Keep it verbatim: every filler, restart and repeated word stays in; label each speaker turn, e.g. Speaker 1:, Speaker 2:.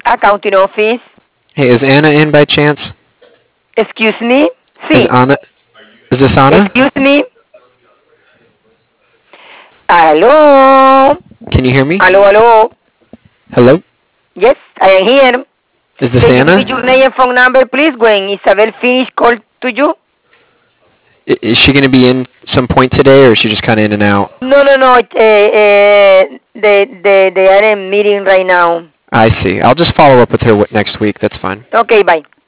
Speaker 1: Accounting office.
Speaker 2: Hey, is Anna in by chance?
Speaker 1: Excuse me.
Speaker 2: Is
Speaker 1: Sí.
Speaker 2: Anna? Is this Anna?
Speaker 1: Excuse me. Hello.
Speaker 2: Can you hear me?
Speaker 1: Hello, hello.
Speaker 2: Hello?
Speaker 1: Yes, I am here.
Speaker 2: Is this
Speaker 1: Can you give me
Speaker 2: Anna?
Speaker 1: your name and phone number, please, when Isabel finish call to you?
Speaker 2: I- Is she going to be in some point today, or is she just kind of in and out?
Speaker 1: No, no, no. Uh, uh, they, they, they are in meeting right now.
Speaker 2: I see. I'll just follow up with her w- next week. That's fine.
Speaker 1: Okay, bye.